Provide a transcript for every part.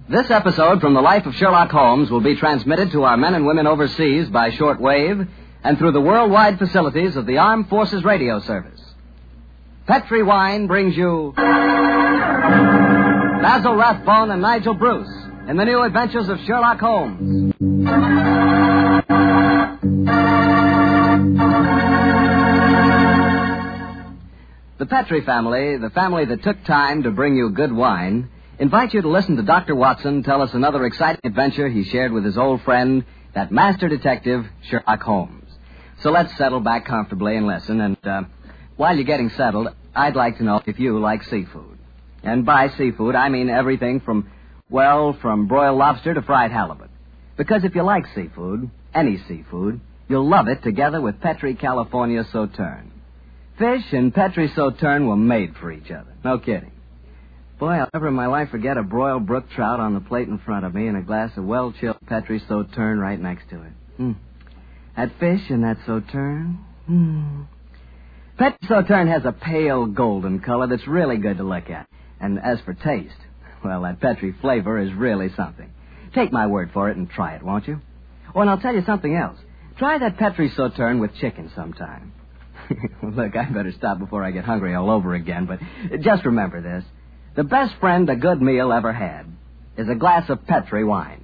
This episode from the life of Sherlock Holmes will be transmitted to our men and women overseas by shortwave and through the worldwide facilities of the Armed Forces Radio Service. Petri Wine brings you Basil Rathbone and Nigel Bruce in the new adventures of Sherlock Holmes. The Petri family, the family that took time to bring you good wine, invite you to listen to Dr. Watson tell us another exciting adventure he shared with his old friend, that master detective, Sherlock Holmes. So let's settle back comfortably and listen. And while you're getting settled, I'd like to know if you like seafood. And by seafood, I mean everything from broiled lobster to fried halibut. Because if you like seafood, any seafood, you'll love it together with Petri California Sauterne. Fish and Petri Sauterne were made for each other. No kidding. Boy, I'll never in my life forget a broiled brook trout on the plate in front of me and a glass of well-chilled Petri Sauterne right next to it. That fish and that Sauterne. Petri Sauterne has a pale golden color that's really good to look at. And as for taste, well, that Petri flavor is really something. Take my word for it and try it, won't you? Oh, and I'll tell you something else. Try that Petri Sauterne with chicken sometime. Look, I better stop before I get hungry all over again, but just remember this. The best friend a good meal ever had is a glass of Petri wine.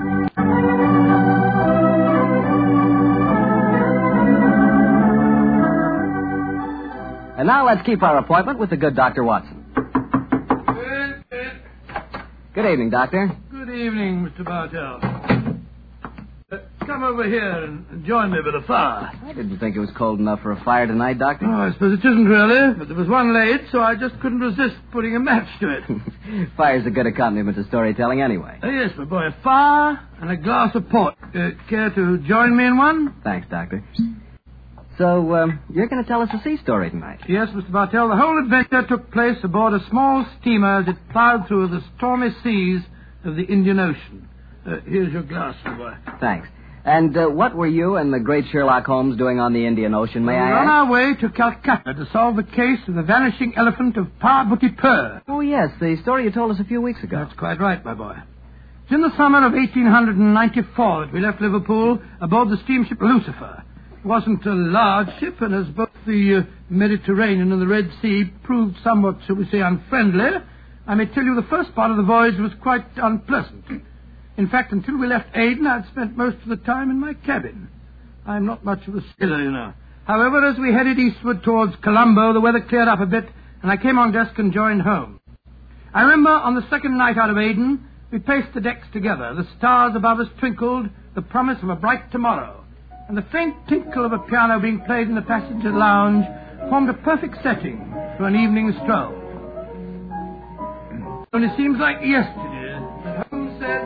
And now let's keep our appointment with the good Dr. Watson. Good evening, Doctor. Good evening, Mr. Bartell. Come over here and join me by the fire. I didn't think it was cold enough for a fire tonight, Doctor. Oh, I suppose it isn't really, but there was one late, so I just couldn't resist putting a match to it. Fire's a good accompaniment to storytelling anyway. Yes, my boy, a fire and a glass of port. Care to join me in one? Thanks, Doctor. So, you're going to tell us a sea story tonight? Yes, Mr. Bartell. The whole adventure took place aboard a small steamer that plowed through the stormy seas of the Indian Ocean. Here's your glass, my boy. Thanks. And what were you and the great Sherlock Holmes doing on the Indian Ocean, may I ask? We're on our way to Calcutta to solve the case of the vanishing elephant of Parbhuti-Pur. Oh, yes, the story you told us a few weeks ago. That's quite right, my boy. It's in the summer of 1894 that we left Liverpool aboard the steamship Lucifer. It wasn't a large ship, and as both the Mediterranean and the Red Sea proved somewhat, shall we say, unfriendly, I may tell you the first part of the voyage was quite unpleasant. In fact, until we left Aden, I'd spent most of the time in my cabin. I'm not much of a sailor, you know. However, as we headed eastward towards Colombo, the weather cleared up a bit, and I came on deck and joined home. I remember on the second night out of Aden, we paced the decks together. The stars above us twinkled, the promise of a bright tomorrow. And the faint tinkle of a piano being played in the passenger lounge formed a perfect setting for an evening stroll. Only seems like yesterday that Holmes said...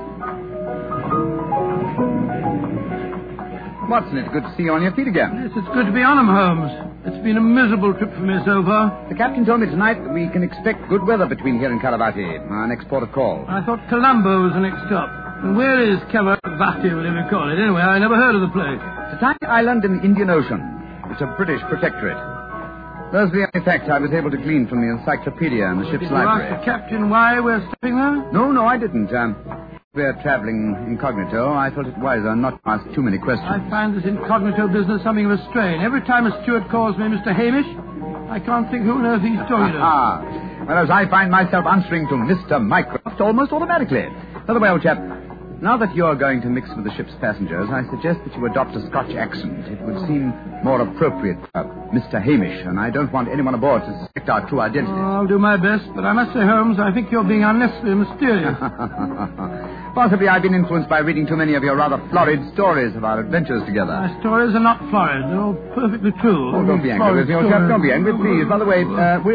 Watson, it's good to see you on your feet again. Yes, it's good to be on 'em, Holmes. It's been a miserable trip for me so far. The captain told me tonight that we can expect good weather between here and Calavati, our next port of call. I thought Colombo was the next stop. And where is Calavati, whatever you call it? Anyway, I never heard of the place. It's a tiny island in the Indian Ocean. It's a British protectorate. Those are the only facts I was able to glean from the encyclopedia and the ship's library. Did you ask the captain why we're stopping there? No, I didn't. We're traveling incognito. I felt it wiser not to ask too many questions. I find this incognito business something of a strain. Every time a steward calls me Mr. Hamish, I can't think who on earth he's talking to. Whereas I find myself answering to Mr. Mycroft almost automatically. By the way, old chap, now that you're going to mix with the ship's passengers, I suggest that you adopt a Scotch accent. It would seem more appropriate for Mr. Hamish, and I don't want anyone aboard to suspect our true identity. Oh, I'll do my best, but I must say, Holmes, I think you're being unnecessarily mysterious. Possibly I've been influenced by reading too many of your rather florid stories of our adventures together. My stories are not florid. They're all perfectly true. Oh, don't be angry with me, old chap. Don't be angry, please. By the way,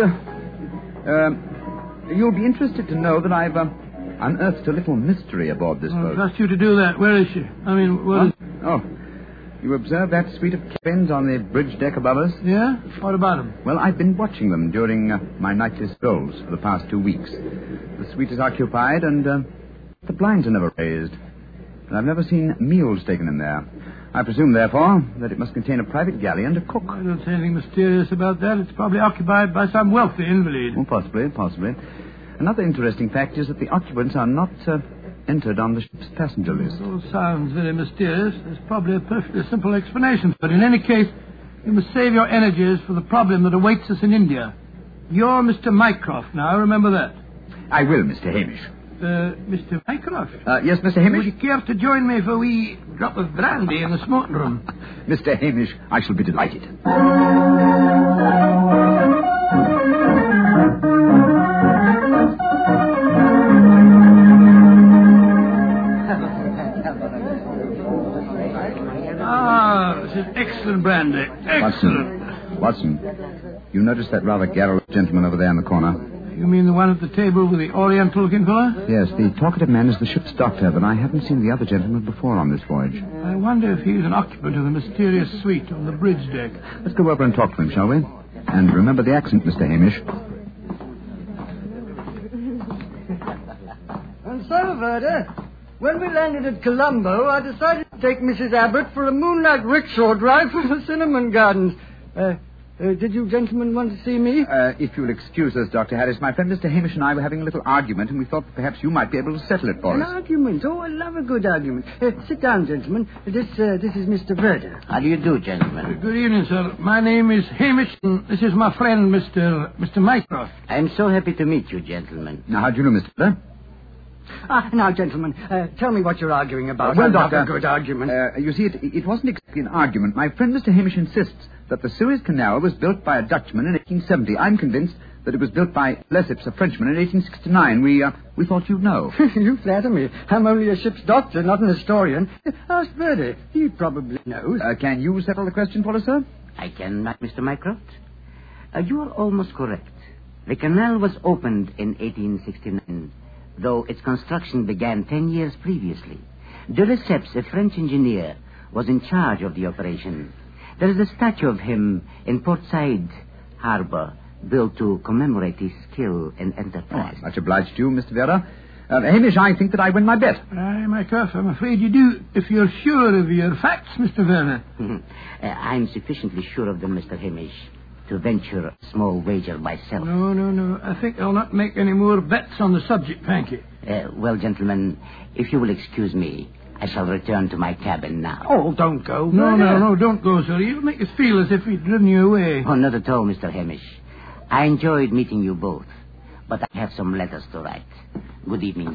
you'll be interested to know that I've unearthed a little mystery aboard this boat. I trust you to do that. Where is she? I mean, where is... Oh, you observe that suite of cabins on the bridge deck above us? Yeah? What about them? Well, I've been watching them during my nightly strolls for the past 2 weeks. The suite is occupied and the blinds are never raised. And I've never seen meals taken in there. I presume, therefore, that it must contain a private galley and a cook. I don't see anything mysterious about that. It's probably occupied by some wealthy invalid. Oh, possibly. Another interesting fact is that the occupants are not entered on the ship's passenger list. It all sounds very mysterious. There's probably a perfectly simple explanation. But in any case, you must save your energies for the problem that awaits us in India. You're Mr. Mycroft now, remember that. I will, Mr. Hamish. Mr. Mycroft? Yes, Mr. Hamish? Would you care to join me for a wee drop of brandy in the smoking room? Mr. Hamish, I shall be delighted. This is excellent brandy. Excellent. Watson, you notice that rather garrulous gentleman over there in the corner? You mean the one at the table with the oriental-looking fellow? Yes, the talkative man is the ship's doctor, but I haven't seen the other gentleman before on this voyage. I wonder if he's an occupant of the mysterious suite on the bridge deck. Let's go over and talk to him, shall we? And remember the accent, Mr. Hamish. And so, Verda, when we landed at Colombo, I decided to take Mrs. Abbott for a moonlight rickshaw drive through the cinnamon gardens. Did you gentlemen want to see me? If you'll excuse us, Dr. Harris, my friend Mr. Hamish and I were having a little argument, and we thought that perhaps you might be able to settle it for An us. argument? Oh, I love a good argument. Sit down, gentlemen. This is Mr. Verda. How do you do, gentlemen? Good evening, sir. My name is Hamish, and this is my friend, Mr. Mycroft. I'm so happy to meet you, gentlemen. Now, how do you know, Mr. Verda? Now, gentlemen, tell me what you're arguing about. Well, I love Doctor, a good argument. You see, it wasn't exactly an argument. My friend Mr. Hamish insists that the Suez Canal was built by a Dutchman in 1870. I'm convinced that it was built by Lesseps, a Frenchman, in 1869. We thought you'd know. You flatter me. I'm only a ship's doctor, not an historian. Ask Verdi. He probably knows. Can you settle the question for us, sir? I can, Mr. Mycroft. You are almost correct. The canal was opened in 1869, though its construction began 10 years previously. De Lesseps, a French engineer, was in charge of the operation. There is a statue of him in Port Said Harbor, built to commemorate his skill and enterprise. Much obliged to you, Mr. Vera. Hamish, I think that I win my bet. Aye, Mycroft, I'm afraid you do, if you're sure of your facts, Mr. Werner. I'm sufficiently sure of them, Mr. Hamish, to venture a small wager myself. No. I think I'll not make any more bets on the subject, thank you. Well, gentlemen, if you will excuse me, I shall return to my cabin now. Oh, don't go. No, don't go, sir. You'll make us feel as if we'd driven you away. Oh, not at all, Mr. Hamish. I enjoyed meeting you both, but I have some letters to write. Good evening,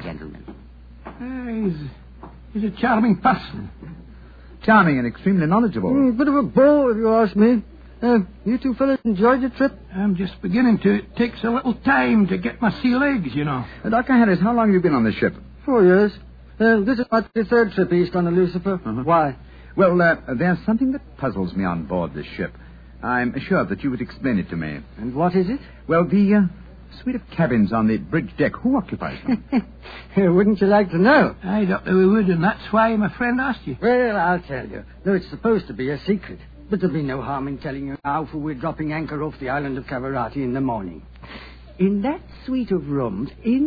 gentlemen. He's a charming person. Charming and extremely knowledgeable. Bit of a bore, if you ask me. You two fellas enjoyed your trip? I'm just beginning to. It takes a little time to get my sea legs, you know. Dr. Harris, how long have you been on this ship? 4 years. This is my third trip east on the Lucifer. Why? Well, there's something that puzzles me on board this ship. I'm assured that you would explain it to me. And what is it? Well, the suite of cabins on the bridge deck, who occupies them? Wouldn't you like to know? Aye, Doctor, we would, and that's why my friend asked you. Well, I'll tell you. Though it's supposed to be a secret. But there'll be no harm in telling you now, for we're dropping anchor off the island of Cavarati in the morning. In that suite of rooms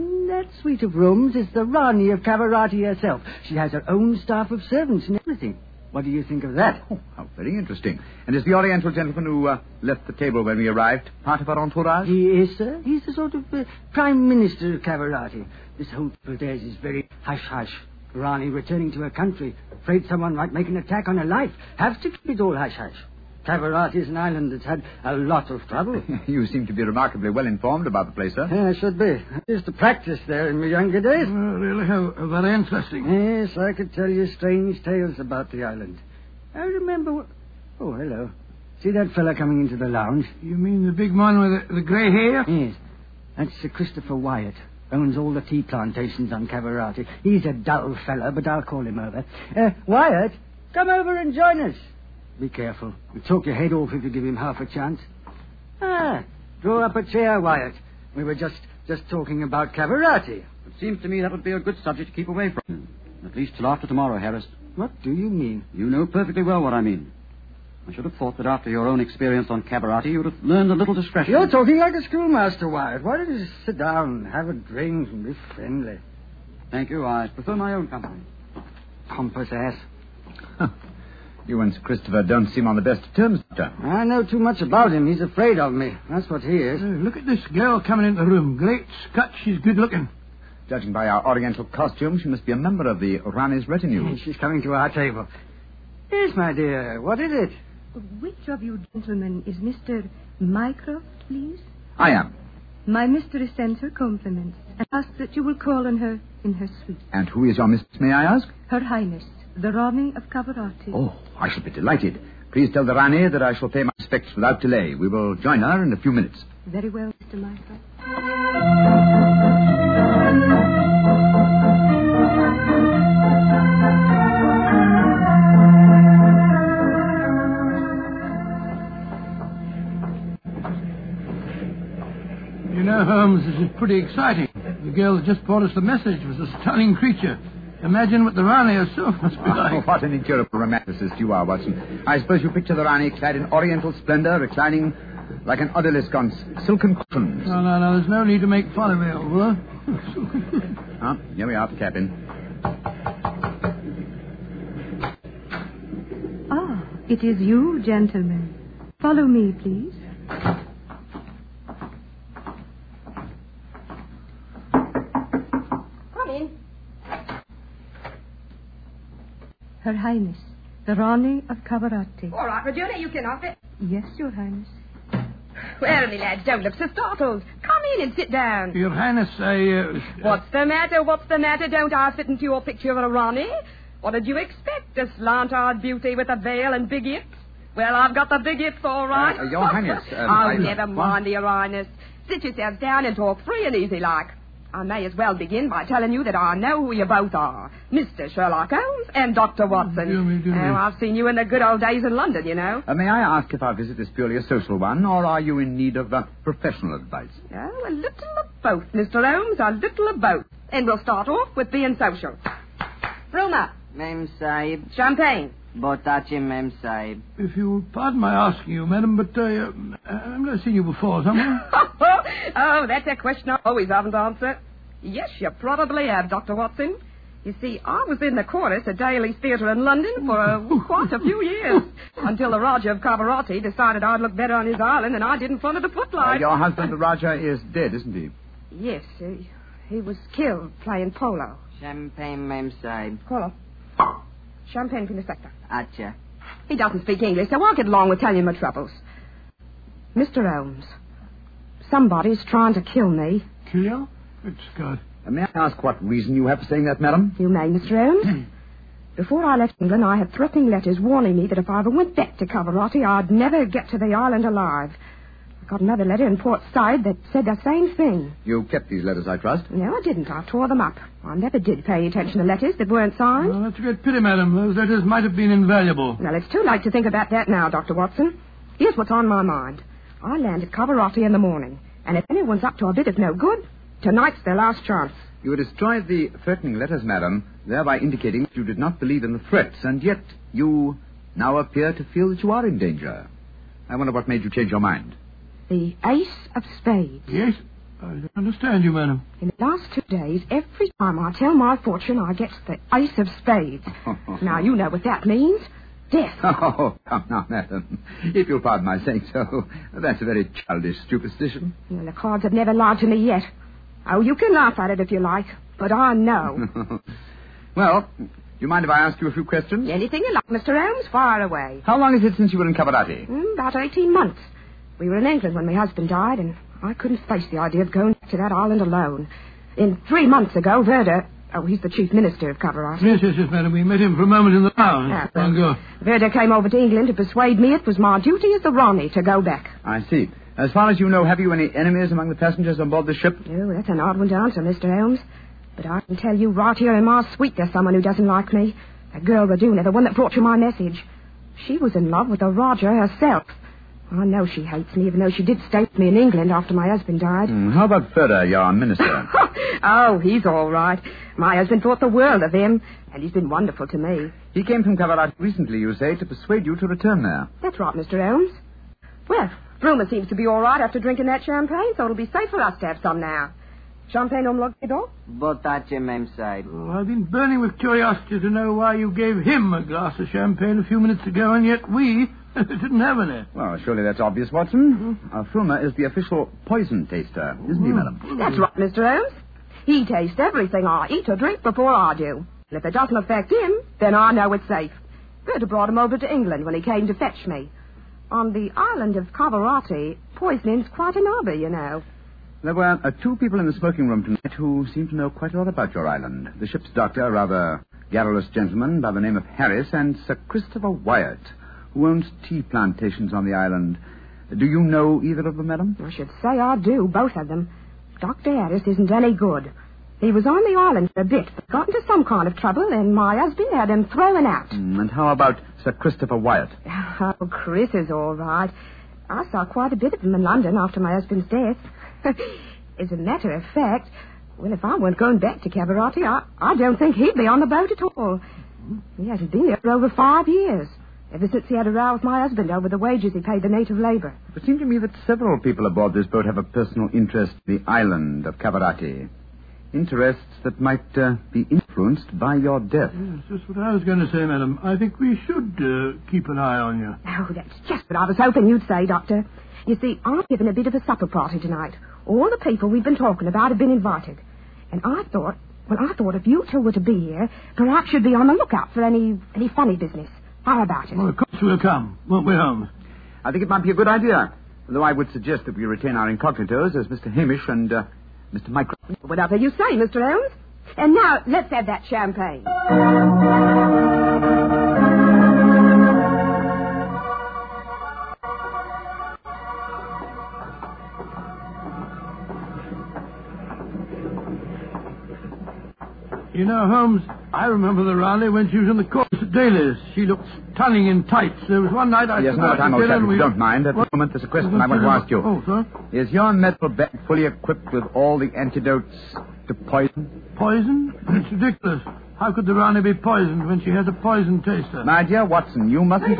is the Rani of Cavarati herself. She has her own staff of servants and everything. What do you think of that? Oh, how very interesting. And is the Oriental gentleman who left the table when we arrived part of our entourage? He is, sir. He's the sort of Prime Minister of Cavarati. This whole trip of theirs is very hush-hush. Rani returning to her country, afraid someone might make an attack on her life. Have to keep it all hush-hush. Cavarati is an island that's had a lot of trouble. You seem to be remarkably well informed about the place, sir. Yeah, I should be. I used to practice there in my younger days. Really, how very interesting. Yes, I could tell you strange tales about the island. I remember... Oh, hello. See that fella coming into the lounge? You mean the big man with the grey hair? Yes. That's Sir Christopher Wyatt. Owns all the tea plantations on Cavarati. He's a dull fella, but I'll call him over. Wyatt, come over and join us. Be careful. He'll talk your head off if you give him half a chance. Draw up a chair, Wyatt. We were just talking about Cavarati. It seems to me that would be a good subject to keep away from. At least till after tomorrow, Harris. What do you mean? You know perfectly well what I mean. I should have thought that after your own experience on Cavarati, you would have learned a little discretion. You're talking like a schoolmaster, Wyatt. Why don't you just sit down, have a drink, and be friendly? Thank you. I prefer my own company. Pompous ass. Huh. You and Sir Christopher don't seem on the best of terms, Doctor. I know too much about him. He's afraid of me. That's what he is. Look at this girl coming into the room. Great Scott, she's good looking. Judging by our oriental costume, she must be a member of the Rani's retinue. She's coming to our table. Yes, my dear. What is it? Which of you gentlemen is Mr. Mycroft, please? I am. My mistress sends her compliments and asks that you will call on her in her suite. And who is your mistress, may I ask? Her Highness, the Rani of Cavarati. Oh, I shall be delighted. Please tell the Rani that I shall pay my respects without delay. We will join her in a few minutes. Very well, Mr. Mycroft. You know, Holmes, this is pretty exciting. The girl that just brought us the message was a stunning creature. Imagine what the Rani herself must be like. Oh, what an incurable romanticist you are, Watson. I suppose you picture the Rani clad in oriental splendor, reclining like an odalisque on silken cushions. No, there's no need to make fun of me, Oliver. Here we are, the cabin. Ah, it is you, gentlemen. Follow me, please. Come in. Her Highness, the Rani of Cavarati. All right, Regina, you can off it. Yes, Your Highness. Well, me lads, don't look so startled. Come in and sit down. Your Highness, What's the matter? What's the matter? Don't I fit into your picture of a Rani? What did you expect? A slant-eyed beauty with a veil and big hips? Well, I've got the big hips, all right. Your Highness. Never mind, Your Highness. Sit yourselves down and talk free and easy like. I may as well begin by telling you that I know who you both are. Mr. Sherlock Holmes and Dr. Watson. Do me. I've seen you in the good old days in London, you know. May I ask if our visit is purely a social one, or are you in need of professional advice? Oh, a little of both, Mr. Holmes, a little of both. And we'll start off with being social. Roma. Mem Sahib. Champagne. Botachi, Mem Sahib. If you pardon my asking you, madam, but I've never seen you before, haven't Oh, that's a question I always haven't answered. Yes, you probably have, Dr. Watson. You see, I was in the chorus at Daly's Theatre in London for quite a few years, until the Raja of Cavarati decided I'd look better on his island than I did in front of the footlights. Your husband, the Raja, is dead, isn't he? Yes, he was killed playing polo. Champagne, Mem Sahib. Polo. Champagne from the sector. Acha. He doesn't speak English, so I'll get along with telling him my troubles. Mr. Holmes, somebody's trying to kill me. Kill you? Good Scott. May I ask what reason you have for saying that, madam? You may, Mr. Holmes. Before I left England, I had threatening letters warning me that if I ever went back to Cavarati, I'd never get to the island alive. I got another letter in Port Said that said the same thing. You kept these letters, I trust? No, I didn't. I tore them up. I never did pay attention to letters that weren't signed. Well, that's a great pity, madam. Those letters might have been invaluable. Well, it's too late to think about that now, Dr. Watson. Here's what's on my mind. I land at Cavarati in the morning, and if anyone's up to a bit of no good, tonight's their last chance. You destroyed the threatening letters, madam, thereby indicating that you did not believe in the threats, and yet you now appear to feel that you are in danger. I wonder what made you change your mind. The Ace of Spades. Yes? I don't understand you, madam. In the last 2 days, every time I tell my fortune, I get the Ace of Spades. Now, you know what that means. Death. Oh, come now, madam. If you'll pardon my saying so, that's a very childish superstition. Well, the cards have never lied to me yet. Oh, you can laugh at it if you like, but I know. Well, do you mind if I ask you a few questions? Anything you like, Mr. Holmes, fire away. How long is it since you were in Cavarati? About 18 months. We were in England when my husband died, and I couldn't face the idea of going back to that island alone. 3 months ago, Verda... Oh, he's the chief minister of Cavarati. Yes, madam. We met him for a moment in the lounge. Verda came over to England to persuade me it was my duty as the Rani to go back. I see. As far as you know, have you any enemies among the passengers on board the ship? Oh, that's an odd one to answer, Mr. Holmes. But I can tell you right here in my suite there's someone who doesn't like me. That girl, Raduna, the one that brought you my message. She was in love with the Raja herself. I know she hates me, even though she did stay with me in England after my husband died. How about Ferda, your minister? Oh, he's all right. My husband thought the world of him, and he's been wonderful to me. He came from Cavarati recently, you say, to persuade you to return there. That's right, Mr. Holmes. Well, Bruma seems to be all right after drinking that champagne, so it'll be safe for us to have some now. Champagne on Logidor? Botache, Mem Sahib. Well, I've been burning with curiosity to know why you gave him a glass of champagne a few minutes ago, and yet we didn't have any. Well, surely that's obvious, Watson. Fruma is the official poison taster, isn't he, madam? That's right, Mr. Holmes. He tastes everything I eat or drink before I do. And if it doesn't affect him, then I know it's safe. Berta brought him over to England when he came to fetch me. On the island of Cavarati, poisoning's quite an hobby, you know. There were 2 people in the smoking room tonight who seemed to know quite a lot about your island. The ship's doctor, a rather garrulous gentleman by the name of Harris, and Sir Christopher Wyatt, who owns tea plantations on the island. Do you know either of them, madam? I should say I do, both of them. Dr. Harris isn't any good. He was on the island for a bit, but got into some kind of trouble, and my husband had him thrown out. And how about Sir Christopher Wyatt? Oh, Chris is all right. I saw quite a bit of him in London after my husband's death. As a matter of fact, well, if I weren't going back to Cabarati, I don't think he'd be on the boat at all. He hasn't been there for over 5 years, ever since he had a row with my husband over the wages he paid the native labor. It seemed to me that several people aboard this boat have a personal interest in the island of Cavarati. Interests that might be influenced by your death. Yes, that's what I was going to say, madam. I think we should keep an eye on you. Oh, that's just what I was hoping you'd say, Doctor. You see, I've given a bit of a supper party tonight. All the people we've been talking about have been invited. And I thought if you two were to be here, perhaps you'd be on the lookout for any funny business. How about it? Well, of course we'll come, won't we, Holmes? I think it might be a good idea, though I would suggest that we retain our incognitos as Mr. Hamish and Mr. Mycroft. Whatever you say, Mr. Holmes. And now, let's have that champagne. You know, Holmes, I remember the Raleigh when she was in the chorus at Daly's. She looked stunning in tights. There was one night I... Yes, no time, old chap, if you don't mind. At the moment, there's a question I want to ask you. Oh, sir? Is your medical bag fully equipped with all the antidotes to poison? Poison? It's ridiculous. How could the Rani be poisoned when she has a poison taster? My dear Watson, you mustn't...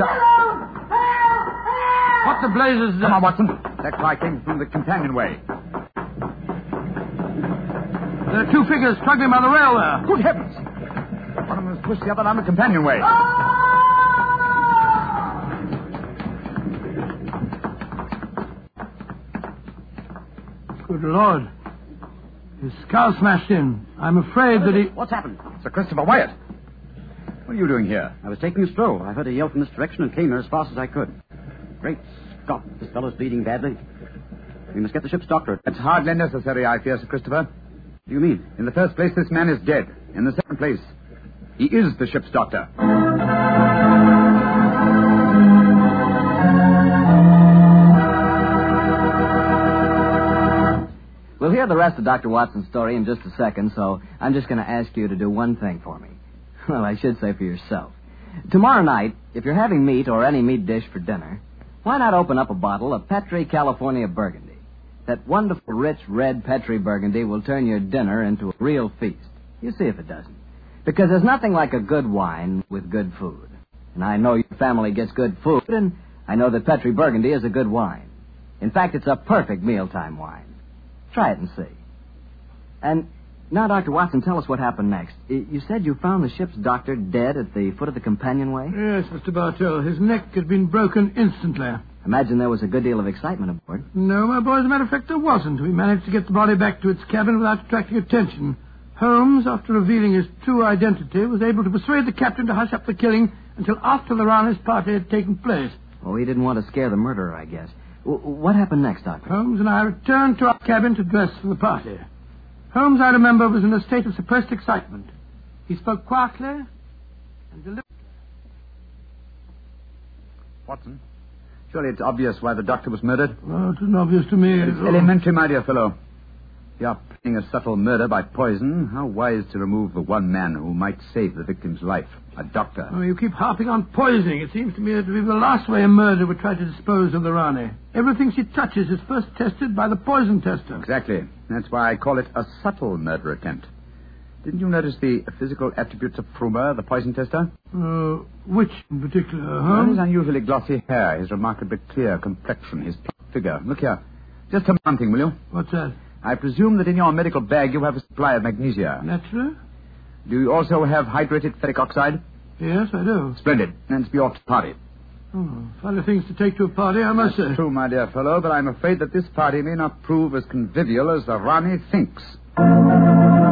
What the blazes is that? Come on, Watson. That cry came from the companionway. There are 2 figures struggling by the rail there. Good heavens! One of them has pushed the other down the companionway. Good Lord. His skull smashed in. I'm afraid that he... What's happened? Sir Christopher Wyatt. What are you doing here? I was taking a stroll. I heard a yell from this direction and came here as fast as I could. Great Scott, this fellow's bleeding badly. We must get the ship's doctor. It's hardly necessary, I fear, Sir Christopher. What do you mean? In the first place, this man is dead. In the second place, he is the ship's doctor. We'll hear the rest of Dr. Watson's story in just a second, so I'm just going to ask you to do one thing for me. Well, I should say for yourself. Tomorrow night, if you're having meat or any meat dish for dinner, why not open up a bottle of Petri California Burgundy? That wonderful, rich, red Petri Burgundy will turn your dinner into a real feast. You see if it doesn't. Because there's nothing like a good wine with good food. And I know your family gets good food, and I know that Petri Burgundy is a good wine. In fact, it's a perfect mealtime wine. Try it and see. And now, Dr. Watson, tell us what happened next. You said you found the ship's doctor dead at the foot of the companionway? Yes, Mr. Bartell. His neck had been broken instantly. Imagine there was a good deal of excitement aboard. No, my boy, as a matter of fact, there wasn't. We managed to get the body back to its cabin without attracting attention. Holmes, after revealing his true identity, was able to persuade the captain to hush up the killing until after the Rani's party had taken place. Oh, he didn't want to scare the murderer, I guess. What happened next, Doctor? Holmes and I returned to our cabin to dress for the party. Holmes, I remember, was in a state of suppressed excitement. He spoke quietly and deliberately. Watson, surely it's obvious why the doctor was murdered. Well, it isn't obvious to me. It's elementary, my dear fellow. If you are planning a subtle murder by poison, how wise to remove the one man who might save the victim's life, a doctor. Oh, you keep harping on poisoning. It seems to me that it would be the last way a murderer would try to dispose of the Rani. Everything she touches is first tested by the poison tester. Exactly. That's why I call it a subtle murder attempt. Didn't you notice the physical attributes of Frumer, the poison tester? Which in particular, Well, Holmes? his unusually glossy hair, his remarkably clear complexion, his plump figure. Look here. Just tell me one thing, will you? What's that? I presume that in your medical bag you have a supply of magnesia. Naturally. Do you also have hydrated ferric oxide? Yes, I do. Splendid. Then it's be off to the party. Oh, funny things to take to a party, I must say. True, my dear fellow, but I'm afraid that this party may not prove as convivial as the Rani thinks.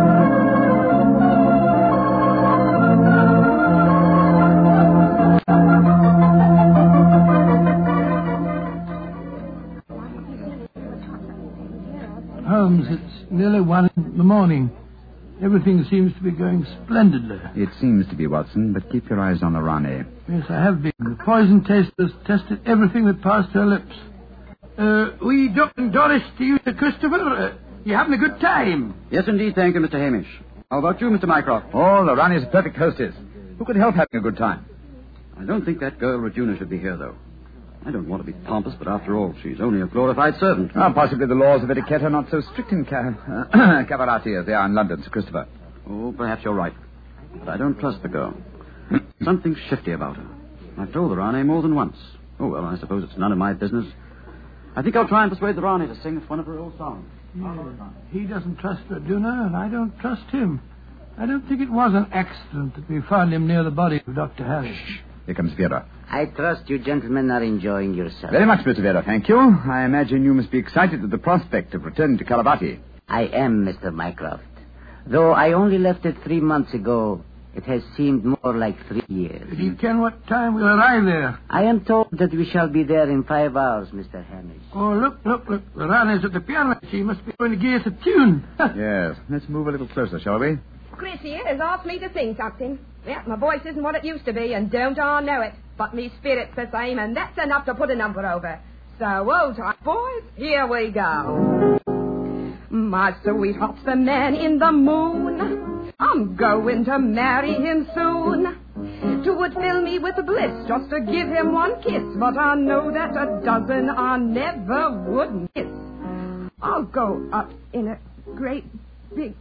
the morning. Everything seems to be going splendidly. It seems to be, Watson, but keep your eyes on the Rani. Yes, I have been. The poison testers tested everything that passed her lips. We Doc and Doris to you, Sir Christopher. You having a good time? Yes, indeed, thank you, Mr. Hamish. How about you, Mr. Mycroft? Oh, the Rani's a perfect hostess. Who could help having a good time? I don't think that girl Regina should be here, though. I don't want to be pompous, but after all, she's only a glorified servant. Possibly the laws of etiquette are not so strict in Cavarati as they are in London, Sir Christopher. Oh, perhaps you're right. But I don't trust the girl. Something shifty about her. I've told the Rani more than once. Oh, well, I suppose it's none of my business. I think I'll try and persuade the Rani to sing us one of her old songs. Yeah. He doesn't trust Verduna, and I don't trust him. I don't think it was an accident that we found him near the body of Dr. Harris. Here comes Vera. I trust you gentlemen are enjoying yourselves. Very much, Mr. Vera, thank you. I imagine you must be excited at the prospect of returning to Caravati. I am, Mr. Mycroft. Though I only left it 3 months ago, it has seemed more like 3 years. Did you ken what time we'll arrive there? I am told that we shall be there in 5 hours, Mr. Hamish. Oh, look. The Rani's at the piano. She must be going to give us a tune. Yes. Let's move a little closer, shall we? Chris here has asked me to sing something. Yeah, my voice isn't what it used to be, and don't I know it. But me spirit's the same, and that's enough to put a number over. So, hold tight, boys. Here we go. My sweetheart's the man in the moon. I'm going to marry him soon. 'Twould fill me with bliss just to give him one kiss, but I know that a dozen I never would miss. I'll go up in a great big...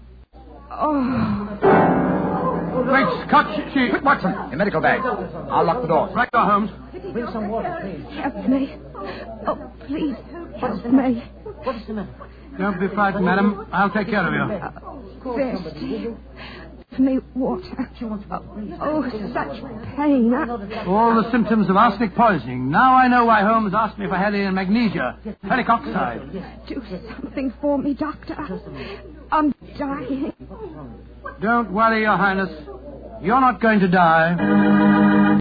Great Scott, she... Quick, Watson, your medical bag. I'll lock the door. Right go, Holmes. Bring some water, please. Help me. Oh, please, help me. What is the matter? Don't be frightened, madam. I'll take care of you. Thirsty. Give me water. Oh, such pain. All the symptoms of arsenic poisoning. Now I know why Holmes asked me if I had any magnesia. Ferric oxide. Do something for me, Doctor. I'm dying. Don't worry, Your Highness. You're not going to die.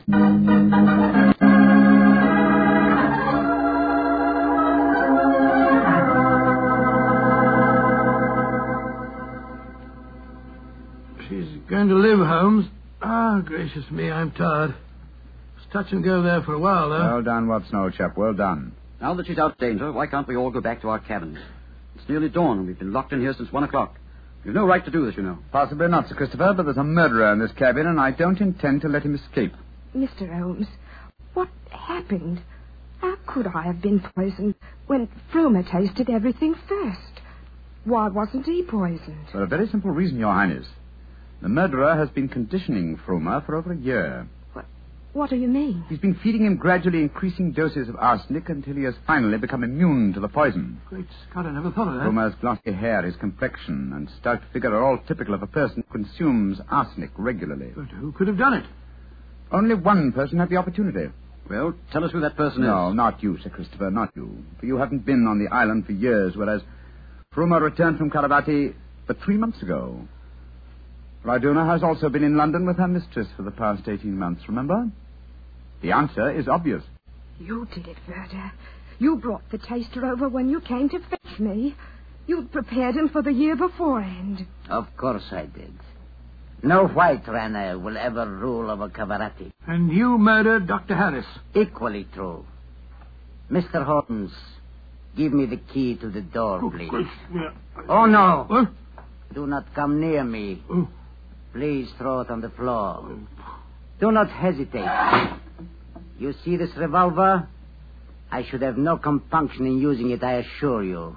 She's going to live, Holmes. Gracious me, I'm tired. It's touch and go there for a while, though. Well done, Watson, old chap. Well done. Now that she's out of danger, why can't we all go back to our cabins? It's nearly dawn, and we've been locked in here since 1 o'clock. You've no right to do this, you know. Possibly not, Sir Christopher, but there's a murderer in this cabin, and I don't intend to let him escape. Mr. Holmes, what happened? How could I have been poisoned when Froma tasted everything first? Why wasn't he poisoned? For a very simple reason, Your Highness. The murderer has been conditioning Froma for over a year. What do you mean? He's been feeding him gradually increasing doses of arsenic until he has finally become immune to the poison. Great Scott, I never thought of that. Froma's glossy hair, his complexion, and stout figure are all typical of a person who consumes arsenic regularly. But who could have done it? Only one person had the opportunity. Well, tell us who that person is. No, not you, Sir Christopher, not you. For you haven't been on the island for years, whereas Froma returned from Caravati but 3 months ago. Raduna has also been in London with her mistress for the past 18 months, remember? The answer is obvious. You did it, Verda. You brought the taster over when you came to fetch me. You'd prepared him for the year beforehand. Of course I did. No white Rana will ever rule over Cavarati. And you murdered Dr. Harris. Equally true. Mr. Holmes, give me the key to the door, please. Oh, no. What? Do not come near me. Oh. Please throw it on the floor. Do not hesitate. You see this revolver? I should have no compunction in using it, I assure you.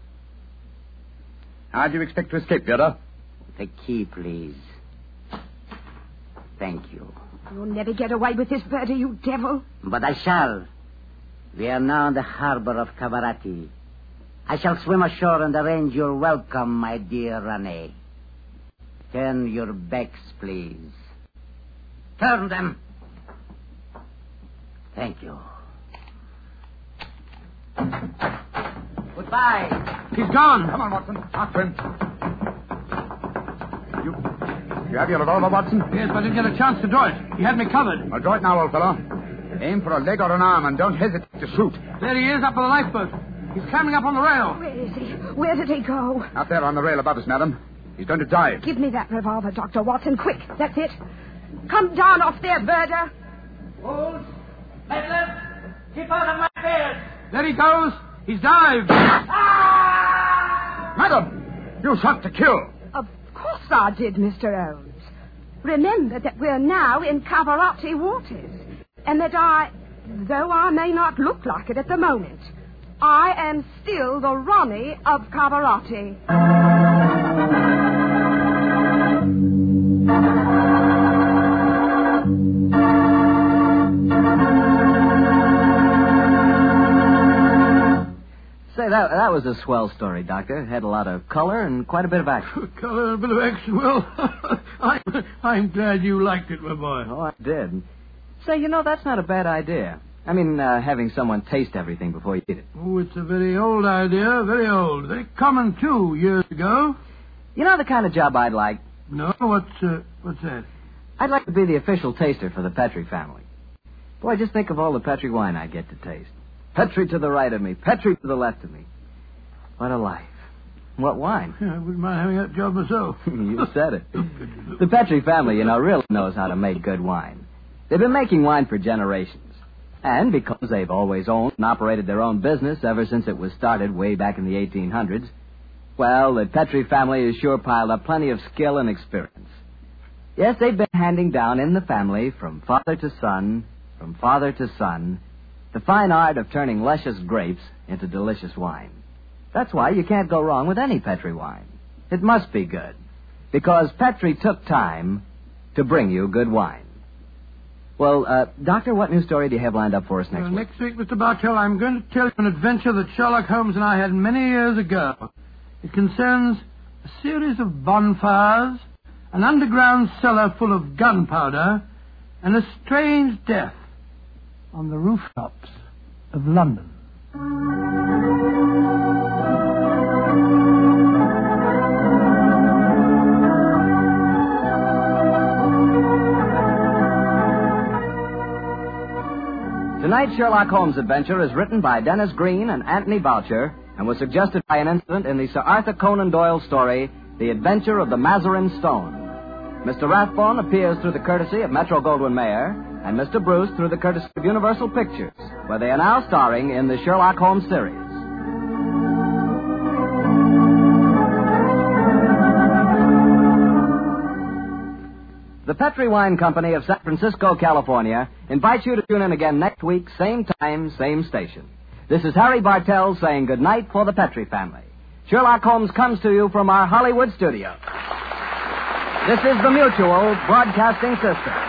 How do you expect to escape, Vera? The key, please. Thank you. You'll never get away with this, Verda, you devil. But I shall. We are now in the harbor of Cavarati. I shall swim ashore and arrange your welcome, my dear Rane. Turn your backs, please. Turn them. Thank you. Goodbye. He's gone. Come on, Watson. After him. You have your revolver, Watson? Yes, but I didn't get a chance to draw it. He had me covered. Draw it now, old fellow. Aim for a leg or an arm and don't hesitate to shoot. There he is, up on the lifeboat. He's climbing up on the rail. Where is he? Where did he go? Out there on the rail above us, madam. He's going to dive. Give me that revolver, Dr. Watson. Quick. That's it. Come down off there, Verda. Wolves, Medlin, keep out of my beard. There he goes. He's dived. Madam, you shot to kill. Of course I did, Mr. Owens. Remember that we're now in Cavarati waters, and that though I may not look like it at the moment, I am still the Ronnie of Cavarati. Say, that was a swell story, Doctor. It had a lot of color and quite a bit of action. Color and a bit of action. Well, I'm glad you liked it, my boy. Oh, I did. Say, that's not a bad idea. I mean, having someone taste everything before you eat it. Oh, it's a very old idea. Very old. Very common, too, years ago. You know the kind of job I'd like? No? What's that? I'd like to be the official taster for the Petrie family. Boy, just think of all the Petrie wine I'd get to taste. Petrie to the right of me, Petrie to the left of me. What a life. What wine? Yeah, I wouldn't mind having that job myself. You said it. The Petrie family, really knows how to make good wine. They've been making wine for generations. And because they've always owned and operated their own business ever since it was started way back in the 1800s, well, the Petrie family has sure piled up plenty of skill and experience. Yes, they've been handing down in the family from father to son, the fine art of turning luscious grapes into delicious wine. That's why you can't go wrong with any Petrie wine. It must be good, because Petrie took time to bring you good wine. Well, Doctor, what new story do you have lined up for us next week? Next week, Mr. Bartell, I'm going to tell you an adventure that Sherlock Holmes and I had many years ago. It concerns a series of bonfires, an underground cellar full of gunpowder, and a strange death on the rooftops of London. Tonight's Sherlock Holmes adventure is written by Dennis Green and Anthony Boucher and was suggested by an incident in the Sir Arthur Conan Doyle story, The Adventure of the Mazarin Stone. Mr. Rathbone appears through the courtesy of Metro-Goldwyn-Mayer, and Mr. Bruce through the courtesy of Universal Pictures, where they are now starring in the Sherlock Holmes series. The Petrie Wine Company of San Francisco, California, invites you to tune in again next week, same time, same station. This is Harry Bartell saying goodnight for the Petrie family. Sherlock Holmes comes to you from our Hollywood studio. This is the Mutual Broadcasting System.